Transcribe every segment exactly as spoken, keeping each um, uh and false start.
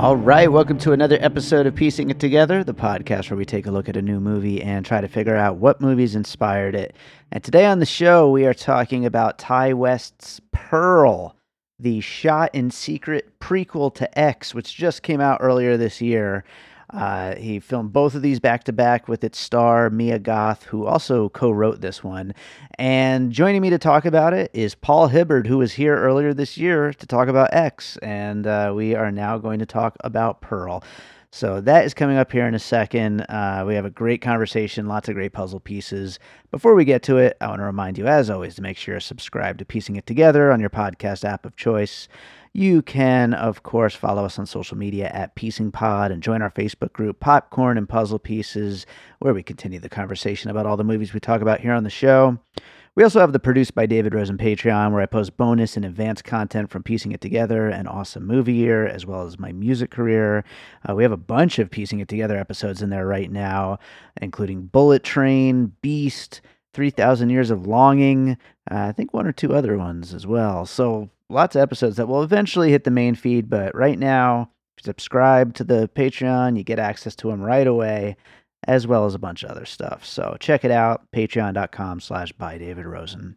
All right, welcome to another episode of Piecing It Together, the podcast where we take a look at a new movie and try to figure out what movies inspired it. And today on the show, we are talking about Ti West's Pearl, the shot in secret prequel to X, which just came out earlier this year. Uh, he filmed both of these back-to-back with its star, Mia Goth, who also co-wrote this one. And joining me to talk about it is Paul Hibbard, who was here earlier this year to talk about X. And uh, we are now going to talk about Pearl. So that is coming up here in a second. Uh, we have a great conversation, lots of great puzzle pieces. Before we get to it, I want to remind you, as always, to make sure you're subscribed to Piecing It Together on your podcast app of choice. You can, of course, follow us on social media at Piecing Pod and join our Facebook group, Popcorn and Puzzle Pieces, where we continue the conversation about all the movies we talk about here on the show. We also have the Produced by David Rosen Patreon, where I post bonus and advanced content from Piecing It Together and Awesome Movie Year, as well as my music career. Uh, we have a bunch of Piecing It Together episodes in there right now, including Bullet Train, Beast, three thousand Years of Longing, uh, I think one or two other ones as well. So lots of episodes that will eventually hit the main feed, but right now, if you subscribe to the Patreon, you get access to them right away, as well as a bunch of other stuff. So check it out, patreon.com slash by David Rosen.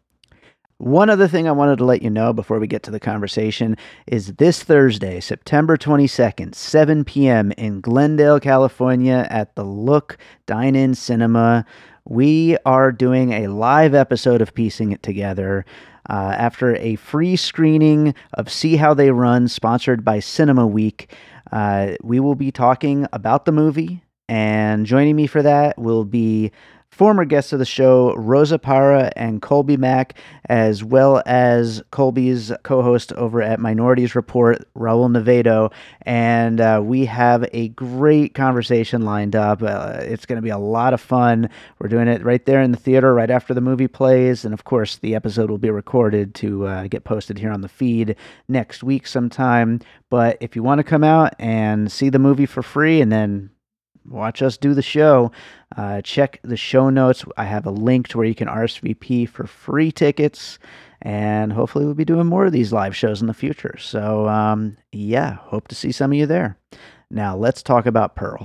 One other thing I wanted to let you know before we get to the conversation is this Thursday, September twenty-second, seven p.m. in Glendale, California at the Look Dine-In Cinema. We are doing a live episode of Piecing It Together uh, after a free screening of See How They Run, sponsored by Cinema Week. Uh, we will be talking about the movie, and joining me for that will be former guests of the show, Rosa Parra and Colby Mack, as well as Colby's co-host over at Minorities Report, Raul Nevedo. And uh, we have a great conversation lined up. Uh, it's going to be a lot of fun. We're doing it right there in the theater right after the movie plays. And of course, the episode will be recorded to uh, get posted here on the feed next week sometime. But if you want to come out and see the movie for free and then watch us do the show, uh, check the show notes. I have a link to where you can R S V P for free tickets, and hopefully we'll be doing more of these live shows in the future. So, um, yeah, hope to see some of you there. Now, let's talk about Pearl.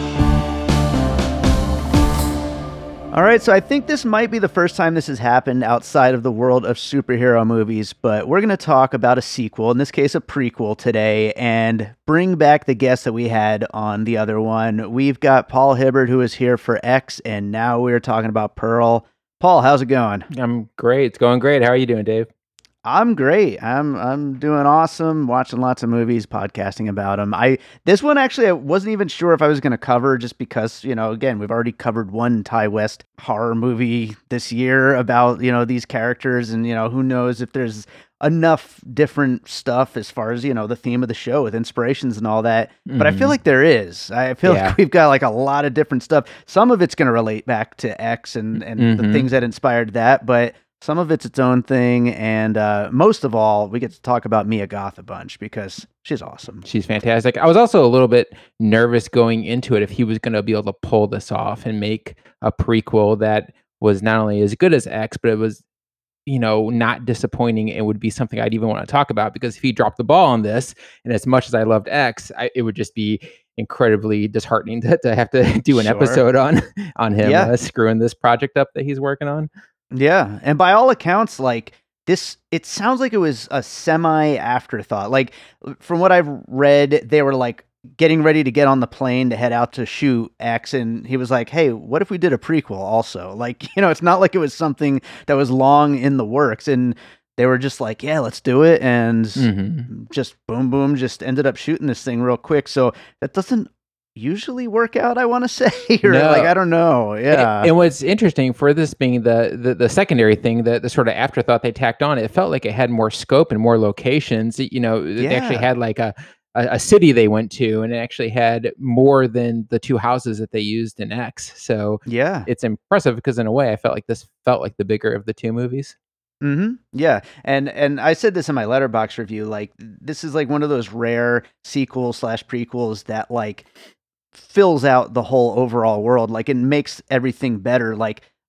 All right, so I think this might be the first time this has happened outside of the world of superhero movies, but we're going to talk about a sequel, in this case a prequel today, and bring back the guests that we had on the other one. We've got Paul Hibbard, who is here for X, and now we're talking about Pearl. Paul, how's it going? I'm great. It's going great. How are you doing, Dave? I'm great. I'm I'm doing awesome. Watching lots of movies, podcasting about them. I this one actually I wasn't even sure if I was going to cover, just because, you know, again, we've already covered one Ti West horror movie this year about, you know, these characters, and, you know, who knows if there's enough different stuff as far as, you know, the theme of the show with inspirations and all that. Mm-hmm. But I feel like there is. I feel yeah. like we've got like a lot of different stuff. Some of it's going to relate back to X and and mm-hmm. the things that inspired that, but some of it's its own thing, and uh, most of all, we get to talk about Mia Goth a bunch because she's awesome. She's fantastic. I was also a little bit nervous going into it if he was going to be able to pull this off and make a prequel that was not only as good as X, but it was, you know, not disappointing and would be something I'd even want to talk about, because if he dropped the ball on this, and as much as I loved X, I, it would just be incredibly disheartening to, to have to do an sure. episode on, on him yeah. uh, screwing this project up that he's working on. Yeah, and by all accounts, like this, it sounds like it was a semi afterthought. Like from what I've read, they were like getting ready to get on the plane to head out to shoot X, and he was like, "Hey, what if we did a prequel also?" Like, you know, it's not like it was something that was long in the works, and they were just like, "Yeah, let's do it," and mm-hmm. just boom, boom, just ended up shooting this thing real quick. So that doesn't usually work out, I want to say, or no. like I don't know. Yeah. And, and what's interesting for this being the the, the secondary thing, the, the sort of afterthought they tacked on, it felt like it had more scope and more locations. You know, yeah. they actually had like a, a a city they went to, and it actually had more than the two houses that they used in X. So yeah, it's impressive, because in a way I felt like this felt like the bigger of the two movies. Mm-hmm. Yeah. And and I said this in my Letterboxd review, like this is like one of those rare sequels slash prequels that like fills out the whole overall world. Like it makes everything better. Like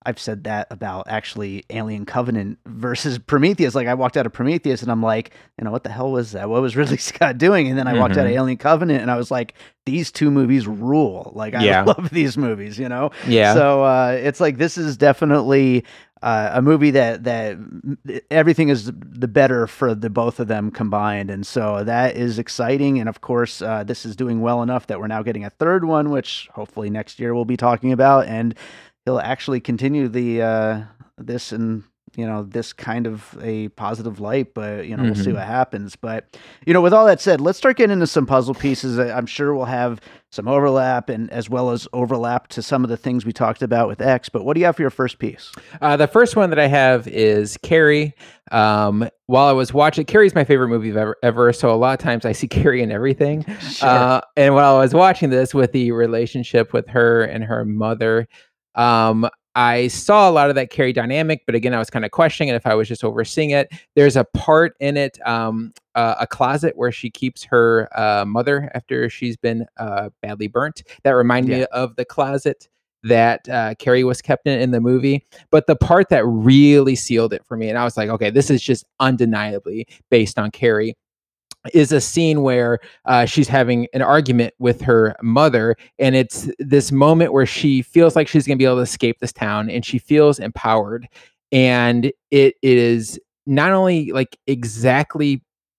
I've said that about actually Alien Covenant versus Prometheus. Like I walked out of Prometheus and I'm like, you know, what the hell was that? What was Ridley Scott doing? And then I mm-hmm. walked out of Alien Covenant and I was like, these two movies rule. Like I yeah. love these movies, you know? Yeah. So uh, it's like, this is definitely uh, a movie that, that everything is the better for the both of them combined. And so that is exciting. And of course, uh, this is doing well enough that we're now getting a third one, which hopefully next year we'll be talking about. And he'll actually continue the uh, this and you know this kind of a positive light, but you know mm-hmm. we'll see what happens. But you know, with all that said, let's start getting into some puzzle pieces. I'm sure we'll have some overlap, and as well as overlap to some of the things we talked about with X. But what do you have for your first piece? Uh, the first one that I have is Carrie. Um, while I was watching, Carrie's my favorite movie ever, ever. So a lot of times I see Carrie in everything. Sure. Uh, and while I was watching this, with the relationship with her and her mother. Um, I saw a lot of that Carrie dynamic, but again, I was kind of questioning it if I was just overseeing it. There's a part in it, um, uh, a closet where she keeps her uh, mother after she's been uh, badly burnt. That reminded yeah. me of the closet that uh, Carrie was kept in in the movie. But the part that really sealed it for me, and I was like, okay, this is just undeniably based on Carrie, is a scene where uh, she's having an argument with her mother. And it's this moment where she feels like she's going to be able to escape this town and she feels empowered. And it, it is not only like exactly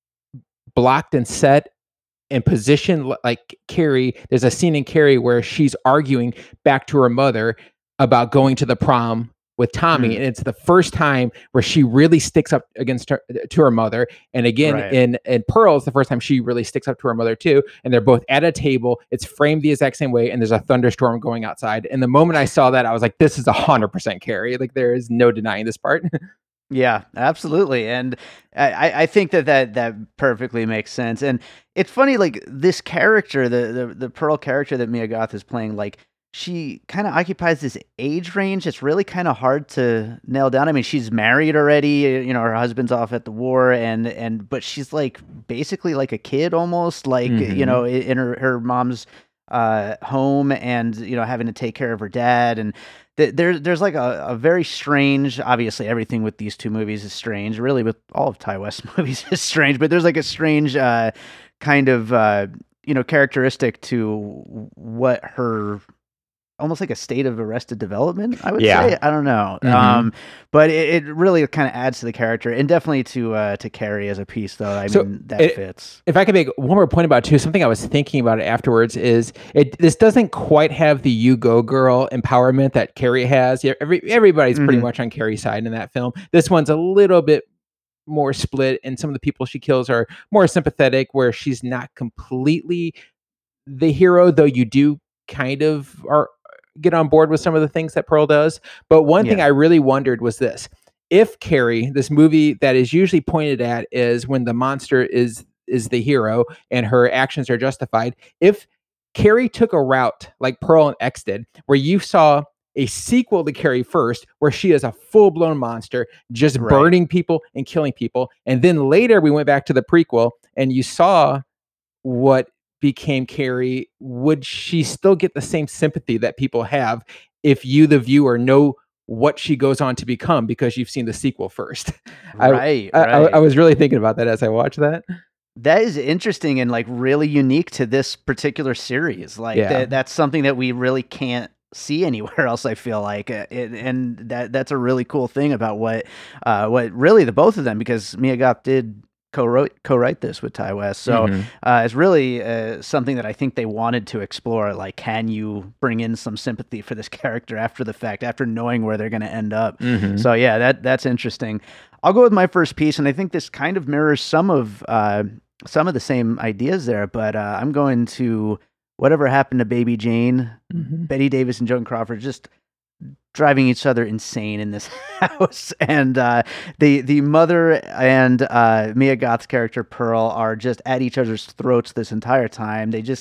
blocked and set and positioned like Carrie. There's a scene in Carrie where she's arguing back to her mother about going to the prom with Tommy, mm. and it's the first time where she really sticks up against her to her mother. And again, right. in in Pearl, it's the first time she really sticks up to her mother too. And they're both at a table. It's framed the exact same way, and there's a thunderstorm going outside. And the moment I saw that, I was like, "This is a hundred percent Carrie. Like there is no denying this part." Yeah, absolutely. And I, I think that, that that perfectly makes sense. And it's funny, like this character, the the, the Pearl character that Mia Goth is playing, like. She kind of occupies this age range. It's really kind of hard to nail down. I mean, she's married already, you know, her husband's off at the war and, and, but she's like basically like a kid almost like, mm-hmm. you know, in her, her mom's uh, home and, you know, having to take care of her dad. And th- there, there's like a, a very strange, obviously everything with these two movies is strange, really with all of Ti West movies is strange, but there's like a strange uh, kind of, uh, you know, characteristic to what her, almost like a state of arrested development, I would yeah. say. I don't know. Mm-hmm. Um, but it, it really kind of adds to the character and definitely to uh, to Carrie as a piece, though. I so mean, that it, fits. If I could make one more point about it, too, something I was thinking about it afterwards is it. This doesn't quite have the you go girl empowerment that Carrie has. Yeah, every, everybody's mm-hmm. pretty much on Carrie's side in that film. This one's a little bit more split, and some of the people she kills are more sympathetic, where she's not completely the hero, though you do kind of are get on board with some of the things that Pearl does. But one yeah. thing I really wondered was this: if Carrie, this movie that is usually pointed at is when the monster is is the hero and her actions are justified, if Carrie took a route like Pearl and X did, where you saw a sequel to Carrie first, where she is a full-blown monster, just right. burning people and killing people, and then later we went back to the prequel and you saw what became Carrie, would she still get the same sympathy that people have if you, the viewer, know what she goes on to become because you've seen the sequel first? Right, I, right. I, I was really thinking about that as I watched that. That is interesting and like really unique to this particular series. Like yeah. that, that's something that we really can't see anywhere else. I feel like, it, and that that's a really cool thing about what, uh, what really the both of them, because Mia Goth did co-wrote co-write this with Ti West, so mm-hmm. uh, it's really uh, something that I think they wanted to explore. Like, can you bring in some sympathy for this character after the fact, after knowing where they're going to end up? Mm-hmm. So yeah, that that's interesting. I'll go with my first piece, and I think this kind of mirrors some of uh, some of the same ideas there. But uh, I'm going to Whatever Happened to Baby Jane. Mm-hmm. Bette Davis and Joan Crawford just driving each other insane in this house, and uh, the the mother and uh, Mia Goth's character Pearl are just at each other's throats this entire time. They just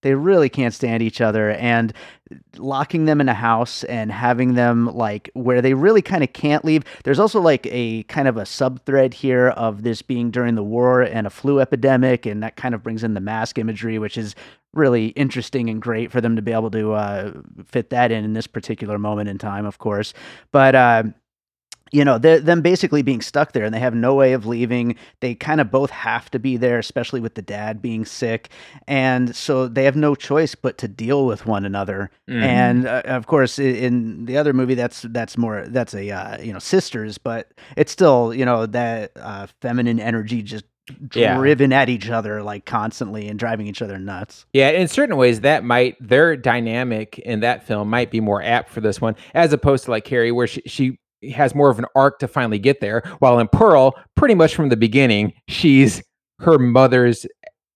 they really can't stand each other, and locking them in a house and having them like where they really kind of can't leave. There's also like a kind of a sub thread here of this being during the war and a flu epidemic, and that kind of brings in the mask imagery, which is really interesting and great for them to be able to uh, fit that in in this particular moment in time, of course. But uh, you know, they're, them basically being stuck there and they have no way of leaving. They kind of both have to be there, especially with the dad being sick. And so they have no choice but to deal with one another. Mhm. And uh, of course, i- in the other movie, that's that's more that's a uh, you know sisters, but it's still you know that uh, feminine energy just Yeah. driven at each other like constantly and driving each other nuts. Yeah, in certain ways, that might their dynamic in that film might be more apt for this one, as opposed to like Carrie, where she, she has more of an arc to finally get there. While in Pearl, pretty much from the beginning, she's her mother's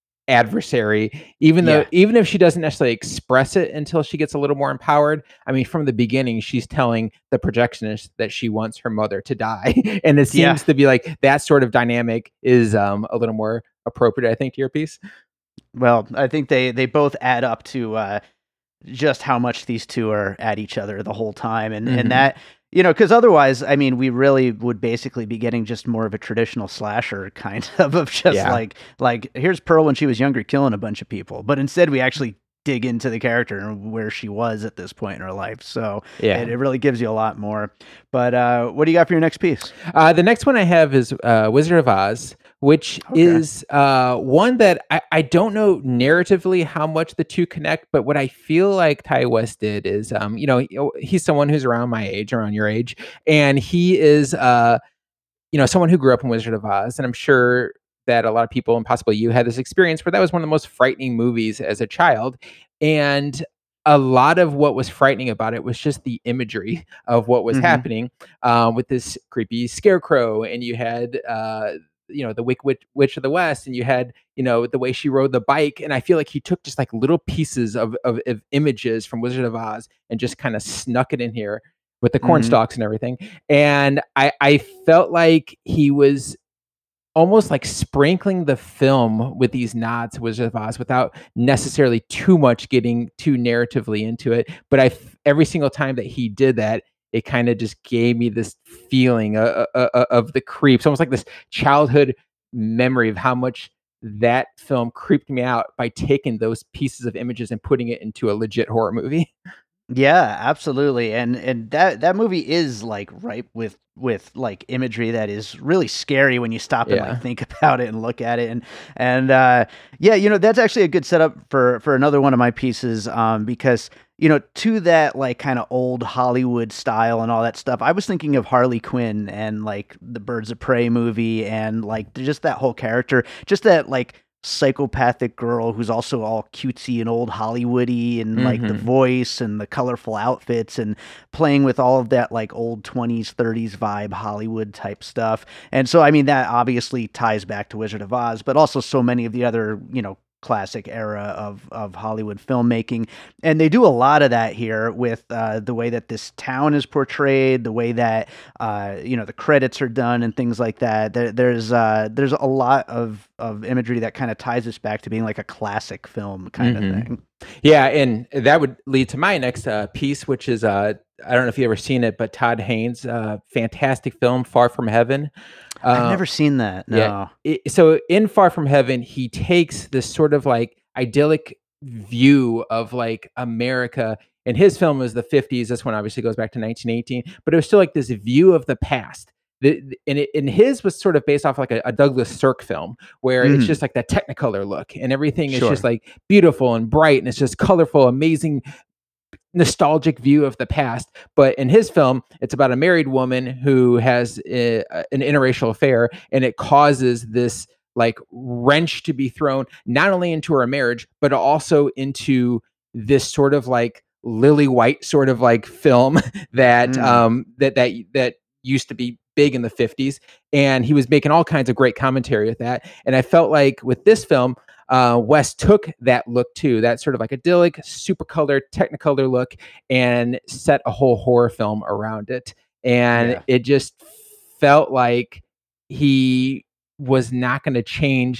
adversary, even though Yeah. even if she doesn't necessarily express it until she gets a little more empowered. I mean, from the beginning, she's telling the projectionist that she wants her mother to die, and it seems Yeah. to be like that sort of dynamic is um, a little more appropriate, I think, to your piece. Well, I think they they both add up to uh, just how much these two are at each other the whole time, and Mhm. and that you know because otherwise, I mean, we really would basically be getting just more of a traditional slasher kind of of just Yeah. like like here's Pearl when she was younger killing a bunch of people, but instead we actually dig into the character and where she was at this point in her life. So Yeah. it, it really gives you a lot more. But uh, what do you got for your next piece? Uh, the next one I have is uh, Wizard of Oz, which Okay. is uh, one that I, I don't know narratively how much the two connect, but what I feel like Ty West did is, um, you know, he- he's someone who's around my age, around your age, and he is, uh, you know, someone who grew up in Wizard of Oz, and I'm sure that a lot of people, and possibly you, had this experience where that was one of the most frightening movies as a child, and a lot of what was frightening about it was just the imagery of what was Mhm. happening, um, with this creepy scarecrow, and you had, uh, you know, the Wicked Witch, Witch of the West, and you had, you know, the way she rode the bike, and I feel like he took just like little pieces of of, of images from Wizard of Oz and just kind of snuck it in here with the corn Mhm. stalks and everything. And I I felt like he was almost like sprinkling the film with these nods to Wizard of Oz without necessarily too much getting too narratively into it. But I f- every single time that he did that, it kind of just gave me this feeling uh, uh, uh, of the creeps, almost like this childhood memory of how much that film creeped me out by taking those pieces of images and putting it into a legit horror movie. Yeah, absolutely. And and that that movie is like ripe with with like imagery that is really scary when you stop and Yeah. like think about it and look at it. And and uh yeah, you know, that's actually a good setup for for another one of my pieces um because you know, to that like kind of old Hollywood style and all that stuff. I was thinking of Harley Quinn and like the Birds of Prey movie and like just that whole character, just that like psychopathic girl who's also all cutesy and old Hollywoody and like the Mhm. voice and the colorful outfits and playing with all of that like old twenties, thirties vibe Hollywood type stuff. And so, I mean, that obviously ties back to Wizard of Oz, but also so many of the other, you know, classic era of of Hollywood filmmaking. And they do a lot of that here with uh, the way that this town is portrayed, the way that uh, you know the credits are done, and things like that. There, there's uh, there's a lot of of imagery that kind of ties us back to being like a classic film kind Mhm. of thing. Yeah, and that would lead to my next uh, piece, which is uh, I don't know if you've ever seen it, but Todd Haynes' uh, fantastic film, Far From Heaven. I've Uh, never seen that. yeah, No. it, so in Far From Heaven, he takes this sort of like idyllic view of like America. And his film was the fifties. This one obviously goes back to nineteen eighteen, but it was still like this view of the past. The, the- and, it, and his was sort of based off like a, a Douglas Sirk film where it's Mhm. just like that Technicolor look and everything is Sure. just like beautiful and bright and it's just colorful, amazing, nostalgic view of the past. But in his film, it's about a married woman who has a, an interracial affair, and it causes this like wrench to be thrown not only into her marriage, but also into this sort of like Lily White sort of like film that Mm. um that that that used to be big in the fifties. And he was making all kinds of great commentary with that. And I felt like with this film, uh, West took that look too, that sort of like idyllic, super color, technicolor look, and set a whole horror film around it. And Yeah. it just felt like he was not going to change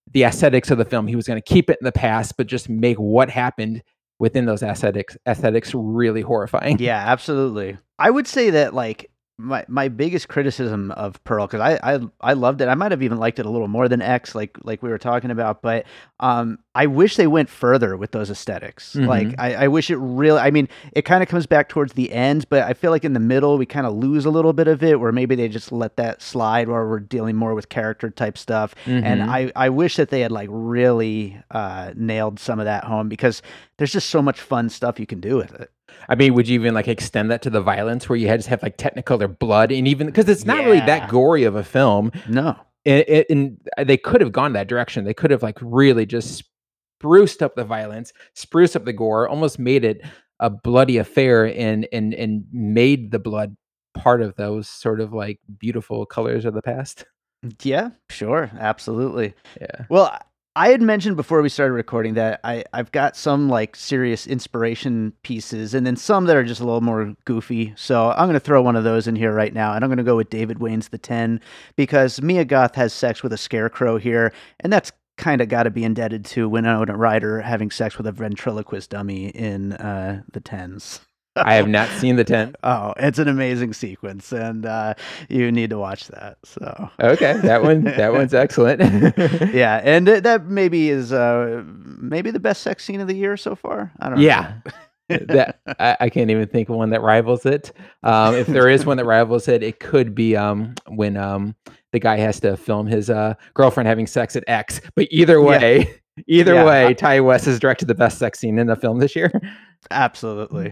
the aesthetics of the film. He was going to keep it in the past, but just make what happened within those aesthetics aesthetics really horrifying. Yeah, absolutely. I would say that like my my biggest criticism of Pearl, because I, I I loved it. I might have even liked it a little more than X, like like we were talking about. But um, I wish they went further with those esthetics. Mhm. Like I, I wish it really. I mean, it kind of comes back towards the end, but I feel like in the middle we kind of lose a little bit of it, where maybe they just let that slide, where we're dealing more with character type stuff. And Mhm. I I wish that they had like really uh, nailed some of that home, because there's just so much fun stuff you can do with it. I mean, would you even like extend that to the violence where you had to have like Technicolor blood, and even because it's not really Yeah. that gory of a film, No. it, it, and they could have gone that direction. They could have like really just spruced up the violence, spruced up the gore, almost made it a bloody affair, and and and made the blood part of those sort of like beautiful colors of the past. Yeah, sure, absolutely. Yeah. Well, I had mentioned before we started recording that I, I've got some like serious inspiration pieces, and then some that are just a little more goofy. So I'm going to throw one of those in here right now, and I'm going to go with David Wayne's The Ten, because Mia Goth has sex with a scarecrow here, and that's kind of got to be indebted to Winona Ryder having sex with a ventriloquist dummy in uh, The Tens. I have not seen The Ten. Oh, it's an amazing sequence, and uh, you need to watch that. So Okay, that one that one's excellent. yeah, and th- that maybe is uh, maybe the best sex scene of the year so far. I don't Yeah. know. that I, I can't even think of one that rivals it. Um, if there is one that rivals it, it could be um, when um, the guy has to film his uh, girlfriend having sex at X. But either way, yeah. either Yeah. way, Ty West has directed the best sex scene in the film this year. Absolutely.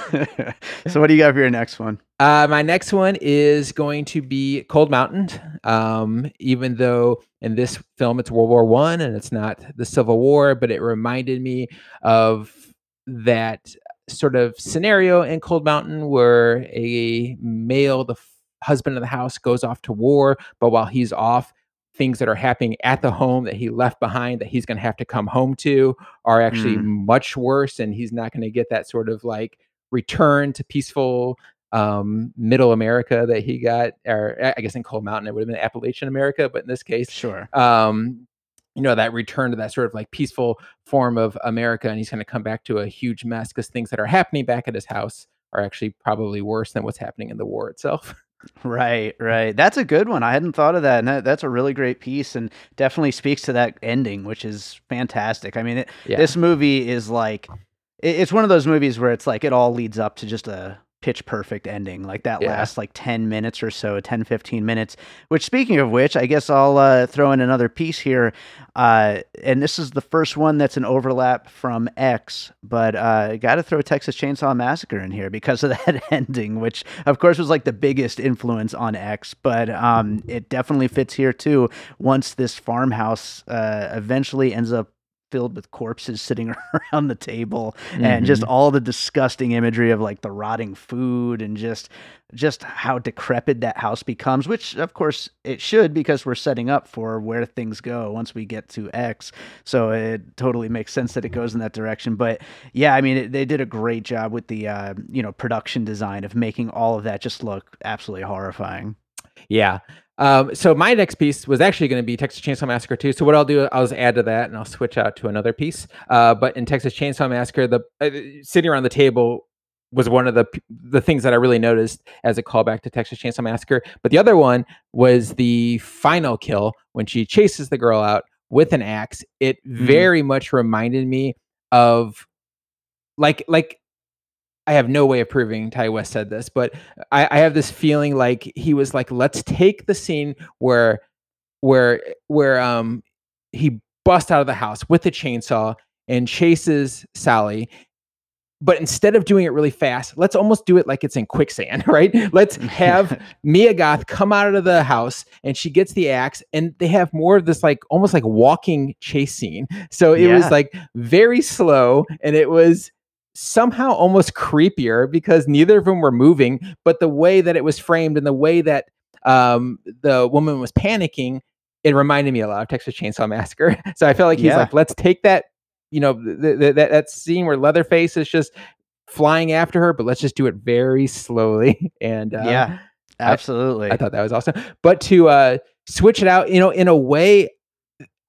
So what do you got for your next one? Uh, my next one is going to be Cold Mountain. Um, even though in this film it's World War One and it's not the Civil War, but it reminded me of that sort of scenario in Cold Mountain where a male, the f- husband of the house, goes off to war, but while he's off, things that are happening at the home that he left behind that he's going to have to come home to are actually Mm. much worse, and he's not going to get that sort of like return to peaceful um middle America that he got, or I guess in Cold Mountain it would have been Appalachian America, but in this case, Sure. um you know, that return to that sort of like peaceful form of America, and he's going to come back to a huge mess because things that are happening back at his house are actually probably worse than what's happening in the war itself. Right, right. That's a good one. I hadn't thought of that, and that, that's a really great piece, and definitely speaks to that ending, which is fantastic. I mean, it, Yeah. this movie is like, it, it's one of those movies where it's like it all leads up to just a pitch perfect ending, like that Yeah. last like ten minutes or so, ten, fifteen minutes, which, speaking of which, I guess I'll uh, throw in another piece here. Uh, and this is the first one that's an overlap from X, but uh, got to throw Texas Chainsaw Massacre in here because of that ending, which of course was like the biggest influence on X, but um, it definitely fits here too. Once this farmhouse uh, eventually ends up filled with corpses sitting around the table, and just Mhm. all the disgusting imagery of like the rotting food, and just just how decrepit that house becomes, which of course it should, because we're setting up for where things go once we get to X. So it totally makes sense that it goes in that direction. But yeah, I mean, it, they did a great job with the uh, you know, production design of making all of that just look absolutely horrifying. Yeah. Um, so my next piece was actually going to be Texas Chainsaw Massacre two. So what I'll do, I'll just add to that, and I'll switch out to another piece. Uh, but in Texas Chainsaw Massacre, the uh, sitting around the table was one of the the things that I really noticed as a callback to Texas Chainsaw Massacre. But the other one was the final kill when she chases the girl out with an axe. It very much reminded me of like like. I have no way of proving Ty West said this, but I, I have this feeling like he was like, let's take the scene where where where um he busts out of the house with the chainsaw and chases Sally. But instead of doing it really fast, let's almost do it like it's in quicksand, right? Let's have Mia Goth come out of the house and she gets the axe, and they have more of this like almost like walking chase scene. So it Yeah. was like very slow, and it was somehow almost creepier because neither of them were moving, but the way that it was framed and the way that um, the woman was panicking, it reminded me a lot of Texas Chainsaw Massacre. So I felt like he's Yeah. like, let's take that, you know, th- th- that that scene where Leatherface is just flying after her, but let's just do it very slowly. And uh, Yeah, I, absolutely. I thought that was awesome. But to uh, switch it out, you know, in a way,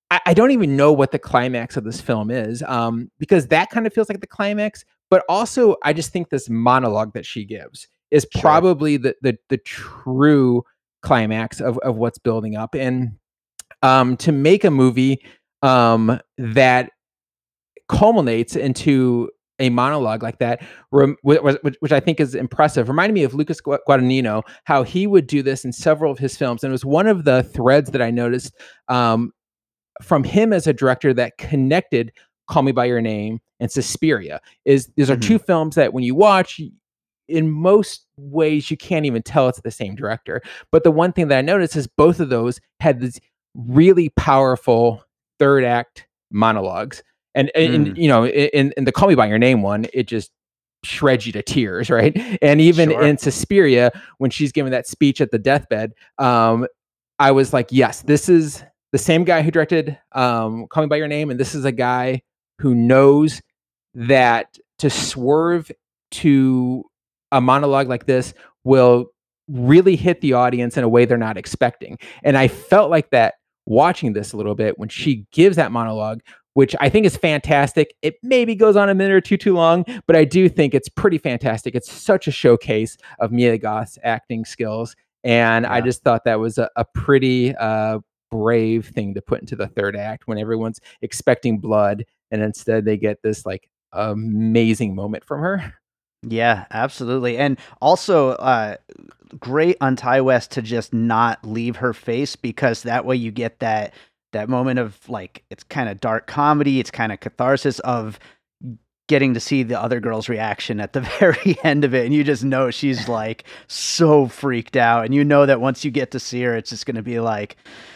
I, I don't even know what the climax of this film is, um, because that kind of feels like the climax. But also, I just think this monologue that she gives is Sure. probably the the, the true climax of, of what's building up. And um, to make a movie um, that culminates into a monologue like that, rem- which, which I think is impressive. Reminded me of Lucas Guadagnino, how he would do this in several of his films. And it was one of the threads that I noticed um, from him as a director that connected Call Me by Your Name and Suspiria. Is these are Mhm. two films that when you watch, in most ways you can't even tell it's the same director. But the one thing that I noticed is both of those had these really powerful third act monologues. And, and, Mm. you know, in, in the Call Me by Your Name one, it just shreds you to tears, right? And even Sure. in Suspiria, when she's giving that speech at the deathbed, um, I was like, yes, this is the same guy who directed um, Call Me by Your Name, and this is a guy who knows that to swerve to a monologue like this will really hit the audience in a way they're not expecting. And I felt like that watching this a little bit when she gives that monologue, which I think is fantastic. It maybe goes on a minute or two too long, but I do think it's pretty fantastic. It's such a showcase of Mia Goth's acting skills. And I Yeah. just thought that was a, a pretty uh, brave thing to put into the third act when everyone's expecting blood. And instead they get this like amazing moment from her. Yeah, absolutely. And also, uh, great on Ti West to just not leave her face, because that way you get that that moment of like, it's kind of dark comedy, it's kind of catharsis of getting to see the other girl's reaction at the very end of it, and you just know she's like so freaked out, and you know that once you get to see her, it's just going to be like,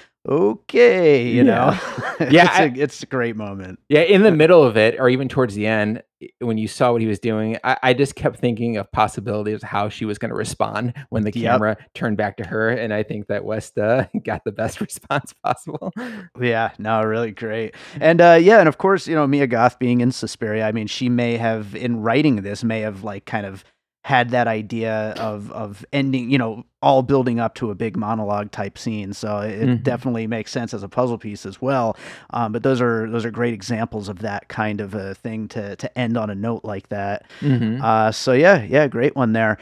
okay, you know. Yeah. Yeah, it's, I- a, it's a great moment. Yeah, in the middle of it, or even towards the end, i- when you saw what he was doing, I, I just kept thinking of possibilities of how she was going to respond when the Yep. camera turned back to her, and I think that West uh, got the best response possible. Yeah, no, really great. And uh yeah, and of course, you know, Mia Goth being in Suspiria, I mean, she may have, in writing this, may have like kind of had that idea of of ending, you know, all building up to a big monologue type scene. So it Mhm. definitely makes sense as a puzzle piece as well. Um, but those are those are great examples of that kind of a thing to to end on a note like that. Mhm. Uh, so yeah, yeah, great one there.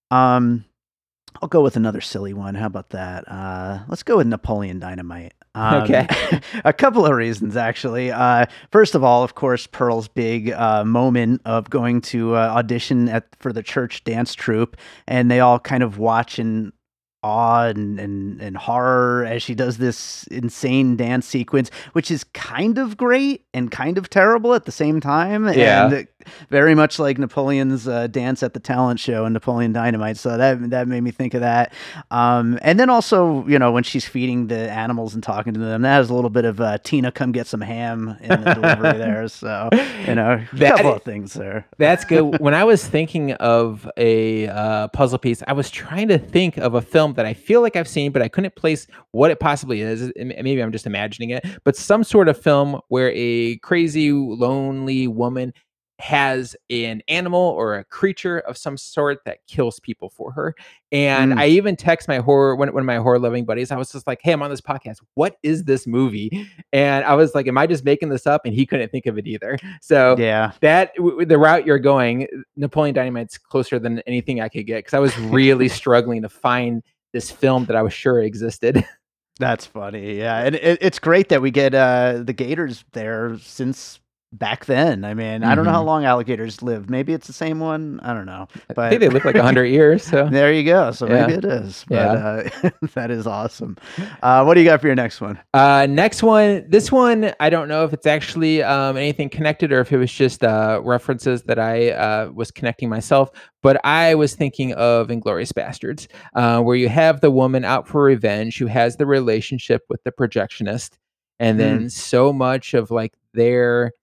Um, I'll go with another silly one. How about that? Uh, let's go with Napoleon Dynamite. Um, Okay. a couple of reasons, actually. Uh, first of all, of course, Pearl's big uh, moment of going to uh, audition at for the church dance troupe, and they all kind of watch in awe and, and, and horror as she does this insane dance sequence, which is kind of great and kind of terrible at the same time. Yeah. And very much like Napoleon's uh, dance at the talent show in Napoleon Dynamite. So that that made me think of that. Um, and then also, you know, when she's feeding the animals and talking to them, that has a little bit of uh, Tina, come get some ham in the delivery there. So, you know, a That- couple of things there. That's good. When I was thinking of a uh, puzzle piece, I was trying to think of a film that I feel like I've seen, but I couldn't place what it possibly is. And maybe I'm just imagining it, but some sort of film where a crazy, lonely woman has an animal or a creature of some sort that kills people for her. And Mm. I even text my horror, one, one of my horror loving buddies. I was just like, hey, I'm on this podcast. What is this movie? And I was like, am I just making this up? And he couldn't think of it either. So Yeah. that w- the route you're going, Napoleon Dynamite's closer than anything I could get, because I was really struggling to find this film that I was sure existed. That's funny. Yeah. And it, it's great that we get uh, the gators there since back then. I mean, I don't know how Mhm. long alligators live. Maybe it's the same one. I don't know. I But think they live like a hundred years. So there you go. So maybe Yeah. it is. But Yeah. uh, that is awesome. Uh, what do you got for your next one? Uh, next one, this one, I don't know if it's actually um, anything connected or if it was just uh, references that I uh, was connecting myself. But I was thinking of Inglourious Bastards, uh, where you have the woman out for revenge who has the relationship with the projectionist, and then so much of like their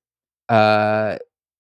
uh,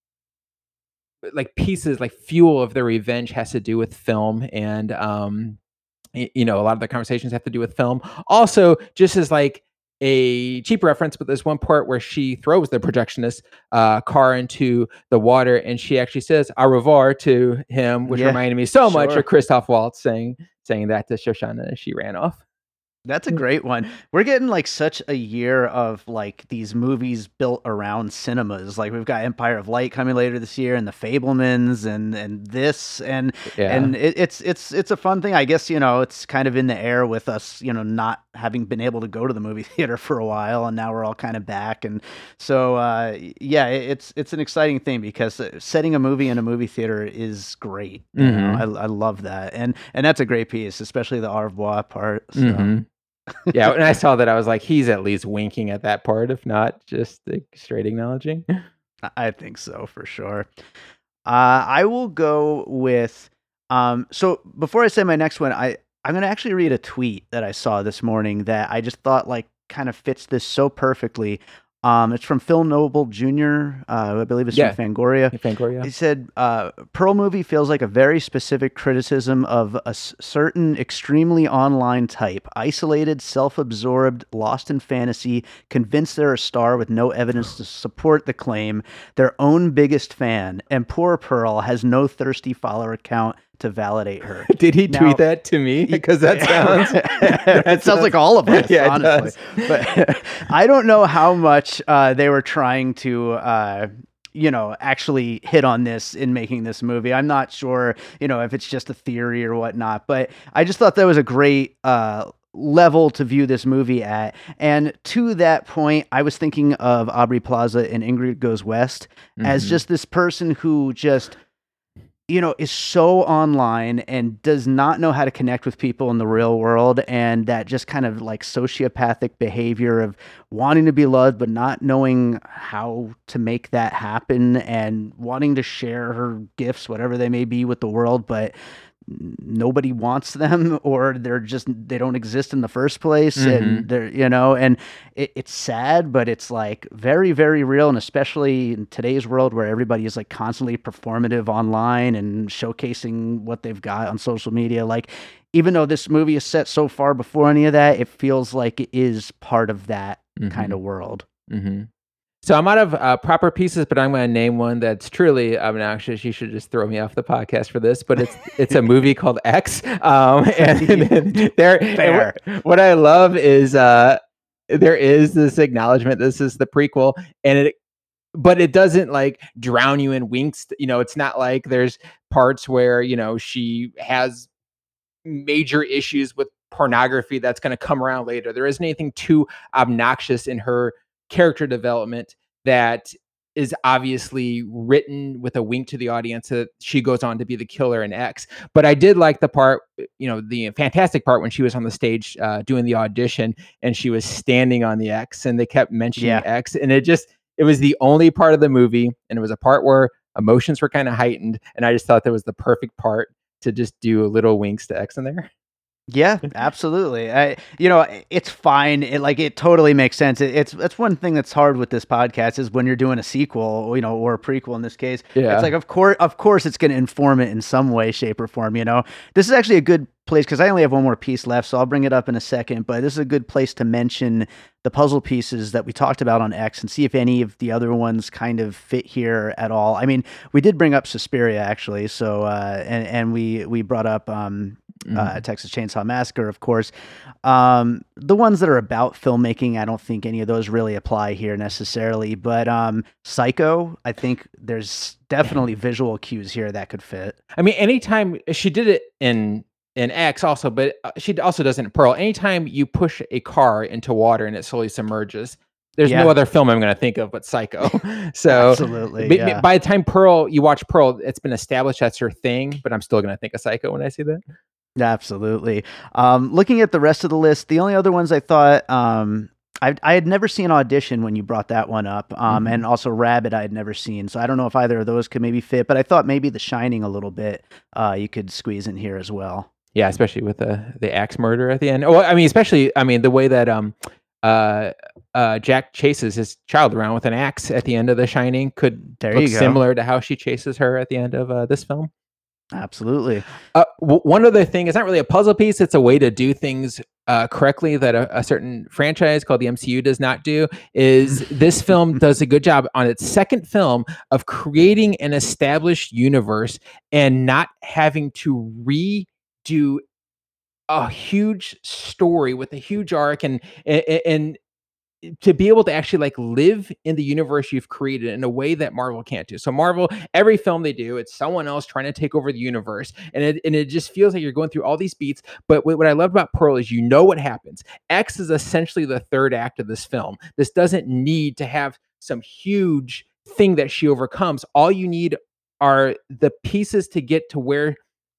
like pieces, like fuel of their revenge has to do with film, and um, y- you know, a lot of the conversations have to do with film. Also, just as like a cheap reference, but there's one part where she throws the projectionist uh, car into the water, and she actually says "au revoir" to him, which Yeah, reminded me so much sure. of Christoph Waltz saying saying that to Shoshana as she ran off. That's a great one. We're getting like such a year of like these movies built around cinemas. Like we've got Empire of Light coming later this year, and The Fablemans, and and this, and Yeah. and it, it's it's it's a fun thing. I guess you know it's kind of in the air with us, you know, not having been able to go to the movie theater for a while, and now we're all kind of back. And so uh, yeah, it- it's it's an exciting thing because uh, setting a movie in a movie theater is great. You Mhm. know, I I love that, and and that's a great piece, especially the au revoir part. So. Mhm. Yeah, when I saw that, I was like, he's at least winking at that part, if not just, like, straight acknowledging. I I think so for sure. Uh, I will go with. Um, so before I say my next one, I I'm gonna actually read a tweet that I saw this morning that I just thought like kind of fits this so perfectly. Um, it's from Phil Noble Junior Uh, I believe it's Yeah. from Fangoria. Fangoria. He said, uh, Pearl movie feels like a very specific criticism of a s- certain extremely online type, isolated, self-absorbed, lost in fantasy, convinced they're a star with no evidence to support the claim, their own biggest fan, and poor Pearl has no thirsty follower count to validate her. Did he Now- tweet that to me? Because that sounds it sounds like all of us, Yeah, it honestly. But I don't know how much uh, they were trying to, uh, you know, actually hit on this in making this movie. I'm not sure, you know, if it's just a theory or whatnot. But I just thought that was a great uh, level to view this movie at. And to that point, I was thinking of Aubrey Plaza in Ingrid Goes West as Mhm. just this person who just you know, is so online and does not know how to connect with people in the real world. And that just kind of like sociopathic behavior of wanting to be loved, but not knowing how to make that happen and wanting to share her gifts, whatever they may be, with the world. But nobody wants them, or they're just they don't exist in the first place. Mhm. And they're you know and it, it's sad, but it's like very very real. And especially in today's world where everybody is like constantly performative online and showcasing what they've got on social media, like even though this movie is set so far before any of that, it feels like it is part of that kind of world. Mhm. So I'm out of uh, proper pieces, but I'm going to name one that's truly obnoxious. You should just throw me off the podcast for this, but it's it's a movie called X. Um, and, and there, Fair. and what, what I love is uh, there is this acknowledgement. This is the prequel, and it, but it doesn't like drown you in winks. You know, it's not like there's parts where you know she has major issues with pornography that's going to come around later. There isn't anything too obnoxious in her character development that is obviously written with a wink to the audience that she goes on to be the killer in X. But I did like the part, you know, the fantastic part when she was on the stage uh, doing the audition and she was standing on the X and they kept mentioning Yeah. X. And it just, it was the only part of the movie. And it was a part where emotions were kind of heightened. And I just thought that was the perfect part to just do little winks to X in there. Yeah, absolutely. I, you know, it's fine. It like it totally makes sense. It, it's that's one thing that's hard with this podcast is when you're doing a sequel, you know, or a prequel in this case. Yeah. It's like of course, of course, it's going to inform it in some way, shape, or form. You know, this is actually a good place because I only have one more piece left, so I'll bring it up in a second. But this is a good place to mention the puzzle pieces that we talked about on X and see if any of the other ones kind of fit here at all. I mean, we did bring up Suspiria actually, so uh, and and we we brought up. Um, Uh, Texas Chainsaw Massacre, of course. Um, the ones that are about filmmaking, I don't think any of those really apply here necessarily. But um, Psycho, I think there's definitely visual cues here that could fit. I mean, anytime she did it in in X also, but uh, she also does it in Pearl. Anytime you push a car into water and it slowly submerges, there's Yeah. no other film I'm going to think of but Psycho. So Absolutely, b- yeah. by the time Pearl, you watch Pearl, it's been established that's her thing, but I'm still going to think of Psycho when I see that. Absolutely. Um, looking at the rest of the list, the only other ones I thought um, I I had never seen Audition when you brought that one up, um, Mhm. and also Rabbit I had never seen, so I don't know if either of those could maybe fit. But I thought maybe The Shining a little bit uh, you could squeeze in here as well. Yeah, especially with the the axe murder at the end. Well, I mean, especially I mean the way that um uh uh Jack chases his child around with an axe at the end of The Shining could There look you go. similar to how she chases her at the end of uh, this film. Absolutely. Uh, w- one other thing, it's not really a puzzle piece. It's a way to do things uh, correctly that a, a certain franchise called the M C U does not do. Is this film does a good job on its second film of creating an established universe and not having to redo a huge story with a huge arc, and and, and to be able to actually like live in the universe you've created in a way that Marvel can't do. So Marvel, every film they do, it's someone else trying to take over the universe, and it and it just feels like you're going through all these beats. But what, what I love about Pearl is you know what happens. X is essentially the third act of this film. This doesn't need to have some huge thing that she overcomes. All you need are the pieces to get to where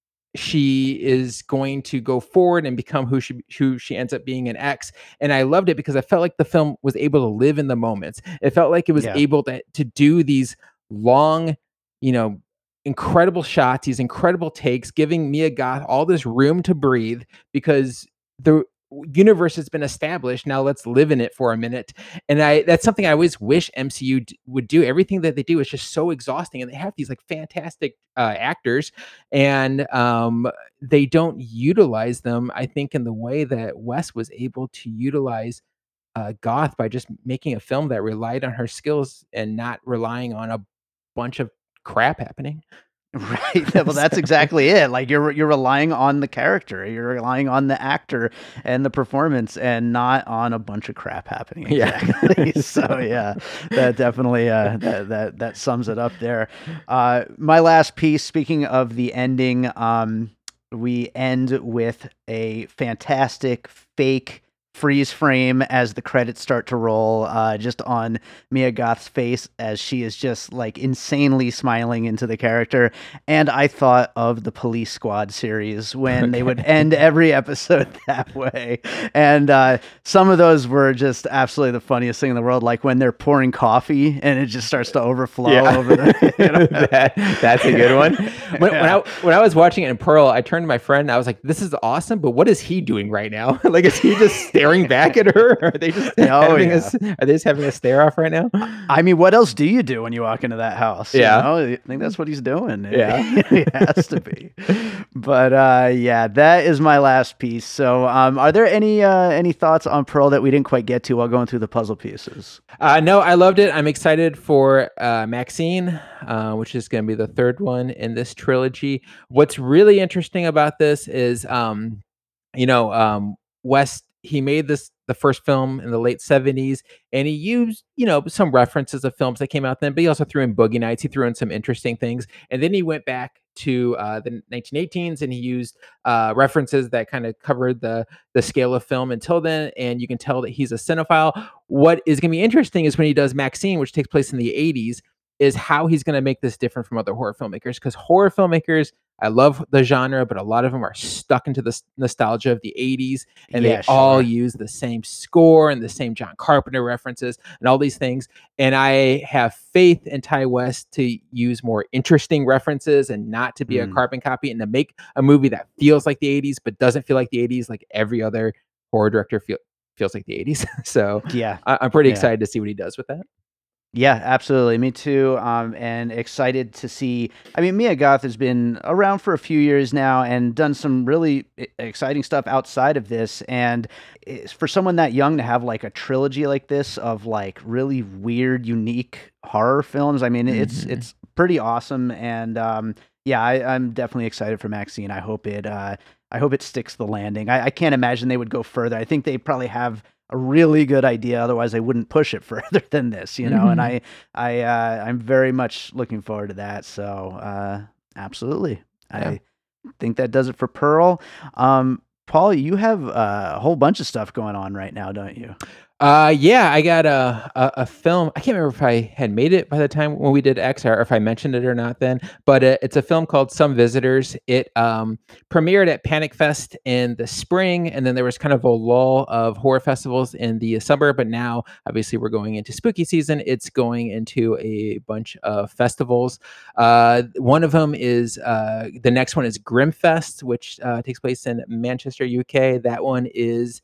she is going to go forward and become who she who she ends up being in X. And I loved it because I felt like the film was able to live in the moments. It felt like it was Yeah. able to to do these long, you know, incredible shots, these incredible takes, giving Mia Goth all this room to breathe because the universe has been established. Now let's live in it for a minute. And I that's something I always wish M C U d- would do. Everything that they do is just so exhausting, and they have these like fantastic uh, actors, and um, they don't utilize them, I think, in the way that Wes was able to utilize uh, Goth by just making a film that relied on her skills and not relying on a bunch of crap happening. Right. Well, that's So, exactly it. Like you're you're relying on the character, you're relying on the actor and the performance, and not on a bunch of crap happening. yeah. Exactly. So yeah, that definitely uh, that that that sums it up there. Uh, my last piece. Speaking of the ending, um, we end with a fantastic fake freeze frame as the credits start to roll, uh, just on Mia Goth's face as she is just like insanely smiling into the character. And I thought of the Police Squad series when they would Okay. end every episode that way. And uh, some of those were just absolutely the funniest thing in the world, like when they're pouring coffee and it just starts to overflow Yeah. over the. You know? that, that's a good one. When, when Yeah. I when I was watching it in Pearl, I turned to my friend and I was like, "This is awesome, but what is he doing right now? Like, is he just staring back at her? Or are they just Oh, having yeah. a s- Are they just having a stare off right now?" I mean, what else do you do when you walk into that house? Yeah. You know? I think that's what he's doing. Yeah. It has to be. But uh, yeah, that is my last piece. So, um, are there any uh, any thoughts on Pearl that we didn't quite get to while going through the puzzle pieces? Uh, no, I loved it. I'm excited for uh, Maxine, uh, which is going to be the third one in this trilogy. What's really interesting about this is, um, you know, um, West, he made this the first film in the late seventies, and he used, you know, some references of films that came out then, but he also threw in Boogie Nights. He threw in some interesting things. And then he went back to uh, the nineteen eighteens and he used uh, references that kind of covered the the scale of film until then. And you can tell that he's a cinephile. What is going to be interesting is when he does Maxine, which takes place in the eighties, is how he's going to make this different from other horror filmmakers. Because horror filmmakers, I love the genre, but a lot of them are stuck into the nostalgia of the eighties, and Yeah, they all sure. use the same score and the same John Carpenter references and all these things. And I have faith in Ty West to use more interesting references and not to be a Mm. carbon copy, and to make a movie that feels like the eighties but doesn't feel like the eighties, like every other horror director feel, feels like the eighties. So Yeah. I, I'm pretty Yeah. excited to see what he does with that. Yeah, absolutely. Me too. Um, and excited to see. I mean, Mia Goth has been around for a few years now and done some really e- exciting stuff outside of this. And it's, for someone that young to have like a trilogy like this of like really weird, unique horror films, I mean, it's Mhm. it's pretty awesome. And um, yeah, I, I'm definitely excited for Maxine. I hope it. Uh, I hope it sticks the landing. I, I can't imagine they would go further. I think they probably have a really good idea. Otherwise, they wouldn't push it further than this, you know. And Mhm. I, I, uh, I'm very much looking forward to that. So, uh, absolutely, Yeah. I think that does it for Pearl. Um, Paul, you have uh, a whole bunch of stuff going on right now, don't you? Uh, yeah, I got a, a a film. I can't remember if I had made it by the time when we did X, or if I mentioned it or not then. But uh, it's a film called Some Visitors. It um, premiered at Panic Fest in the spring, and then there was kind of a lull of horror festivals in the summer. But now, obviously, we're going into spooky season. It's going into a bunch of festivals. Uh, one of them is uh, the next one is Grimfest, which uh, takes place in Manchester, U K. That one is,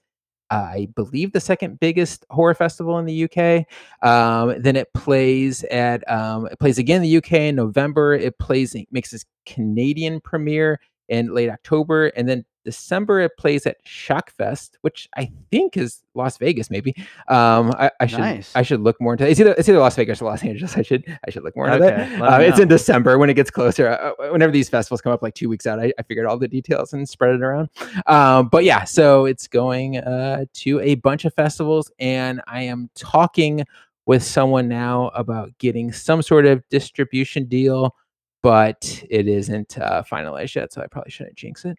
I believe, the second biggest horror festival in the U K. Um, then it plays at um, it plays again in the U K in November. It plays it makes its Canadian premiere in late October, and then December. It plays at Shockfest, which I think is Las Vegas, maybe. Um, I, I should Nice. I should look more into it. It's either it's either Las Vegas or Los Angeles. I should I should look more into Okay, it. let Uh, me it's know. in December when it gets closer. Uh, whenever these festivals come up, like two weeks out, I, I figured all the details and spread it around. Um, but yeah, so it's going uh, to a bunch of festivals, and I am talking with someone now about getting some sort of distribution deal, but it isn't uh, finalized yet, so I probably shouldn't jinx it.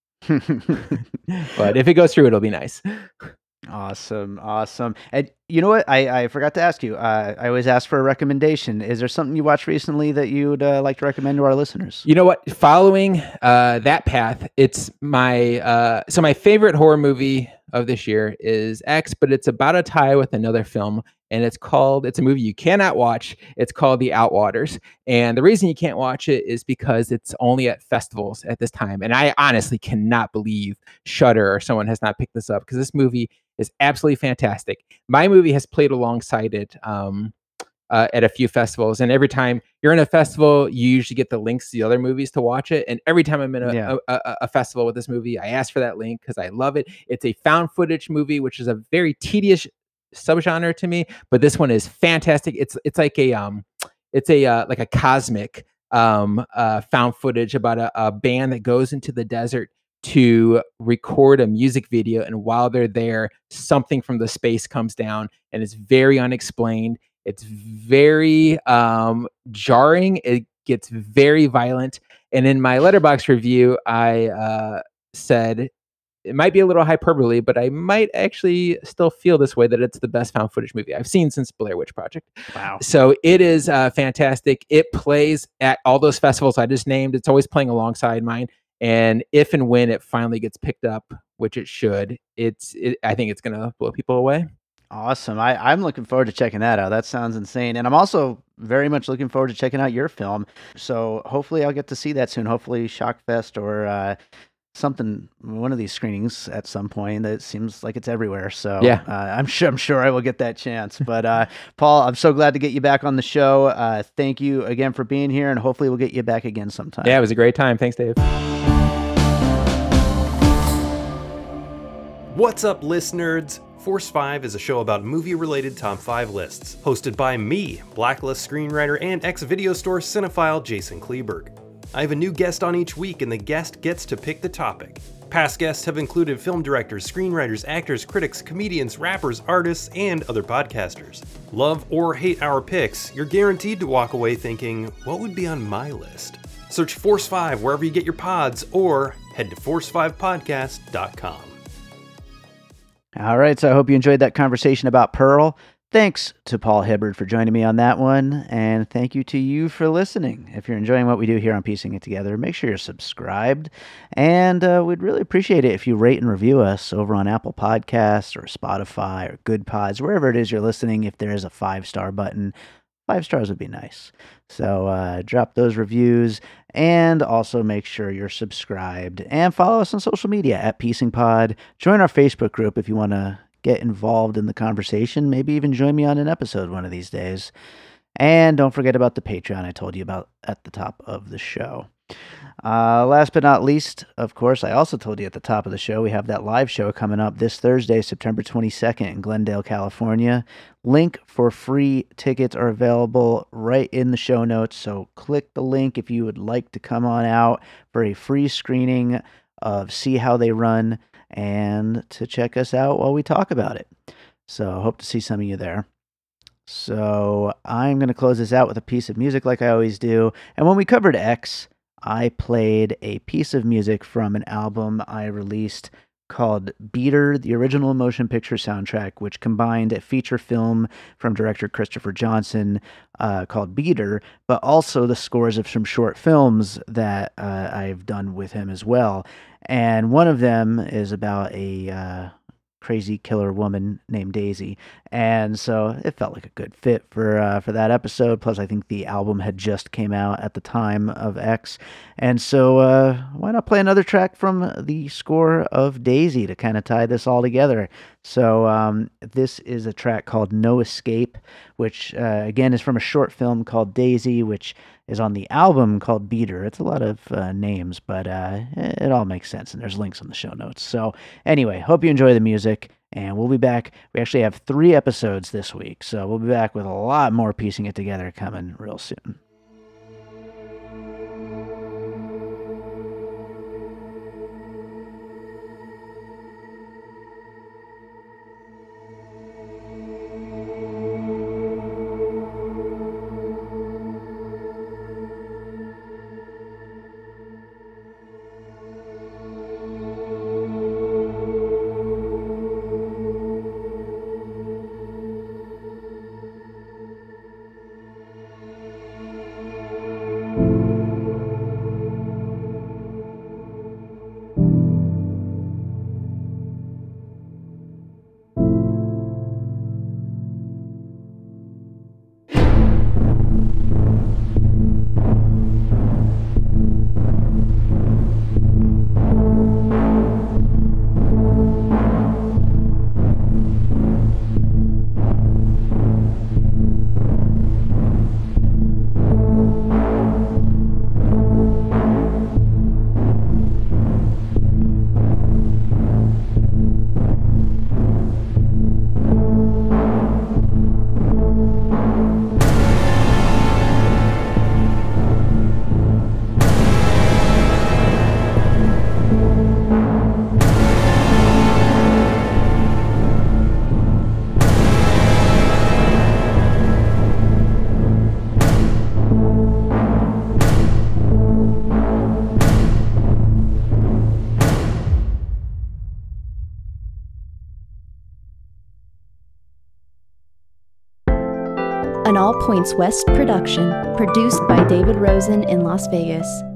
But if it goes through, it'll be nice. Awesome, awesome. And you know what? I, I forgot to ask you. Uh, I always ask for a recommendation. Is there something you watched recently that you would uh, like to recommend to our listeners? You know what? Following uh, that path, it's my uh, so my favorite horror movie of this year is X, but it's about a tie with another film, and it's called. It's a movie you cannot watch. It's called The Outwaters, and the reason you can't watch it is because it's only at festivals at this time. And I honestly cannot believe Shudder or someone has not picked this up, because this movie is absolutely fantastic. My movie has played alongside it um, uh, at a few festivals, and every time you're in a festival, you usually get the links to the other movies to watch it. And every time I'm in a, Yeah. a, a, a festival with this movie, I ask for that link because I love it. It's a found footage movie, which is a very tedious subgenre to me, but this one is fantastic. It's it's like a um, it's a uh, like a cosmic um, uh, found footage about a, a band that goes into the desert to record a music video, and while they're there, something from the space comes down, and it's very unexplained. It's very um, jarring. It gets very violent. And in my Letterboxd review, I uh, said it might be a little hyperbole, but I might actually still feel this way, that it's the best found footage movie I've seen since Blair Witch Project. Wow. So it is uh, fantastic. It plays at all those festivals I just named. It's always playing alongside mine. And if and when it finally gets picked up, which it should, it's it, I think it's going to blow people away. Awesome. I, I'm looking forward to checking that out. That sounds insane. And I'm also very much looking forward to checking out your film. So hopefully I'll get to see that soon. Hopefully Shockfest or uh, something, one of these screenings at some point. That seems like it's everywhere. So Yeah. uh, I'm sure I'm sure I will get that chance. But uh, Paul, I'm so glad to get you back on the show. Uh, thank you again for being here, and hopefully we'll get you back again sometime. Yeah, it was a great time. Thanks, Dave. What's up, list nerds? Force five is a show about movie-related top five lists, hosted by me, Blacklist screenwriter and ex-video store cinephile Jason Kleberg. I have a new guest on each week, and the guest gets to pick the topic. Past guests have included film directors, screenwriters, actors, critics, comedians, rappers, artists, and other podcasters. Love or hate our picks, you're guaranteed to walk away thinking, what would be on my list? Search Force five wherever you get your pods, or head to force five podcast dot com. All right, so I hope you enjoyed that conversation about Pearl. Thanks to Paul Hibbard for joining me on that one, and thank you to you for listening. If you're enjoying what we do here on Piecing It Together, make sure you're subscribed, and uh, we'd really appreciate it if you rate and review us over on Apple Podcasts or Spotify or Good Pods, wherever it is you're listening. If there is a five-star button, five stars would be nice. So uh, drop those reviews, and also make sure you're subscribed, and follow us on social media at Piecing Pod. Join our Facebook group if you want to get involved in the conversation. Maybe even join me on an episode one of these days. And don't forget about the Patreon I told you about at the top of the show. Uh, last but not least, of course, I also told you at the top of the show, we have that live show coming up this Thursday, September twenty-second in Glendale, California. Link for free tickets are available right in the show notes, so click the link if you would like to come on out for a free screening of See How They Run and to check us out while we talk about it. So hope to see some of you there. So I'm going to close this out with a piece of music like I always do. And when we covered X, I played a piece of music from an album I released called Beater, the original motion picture soundtrack, which combined a feature film from director Christopher Johnson uh, called Beater, but also the scores of some short films that uh, I've done with him as well. And one of them is about a uh, crazy killer woman named Daisy. And so it felt like a good fit for uh, for that episode. Plus, I think the album had just came out at the time of X. And so uh, why not play another track from the score of Daisy to kind of tie this all together? So um, this is a track called No Escape, which uh, again is from a short film called Daisy, which is on the album called Beater. It's a lot of uh, names, but uh, it all makes sense, and there's links in the show notes. So anyway, hope you enjoy the music, and we'll be back. We actually have three episodes this week, so we'll be back with a lot more Piecing It Together coming real soon. An All Points West production, produced by David Rosen in Las Vegas.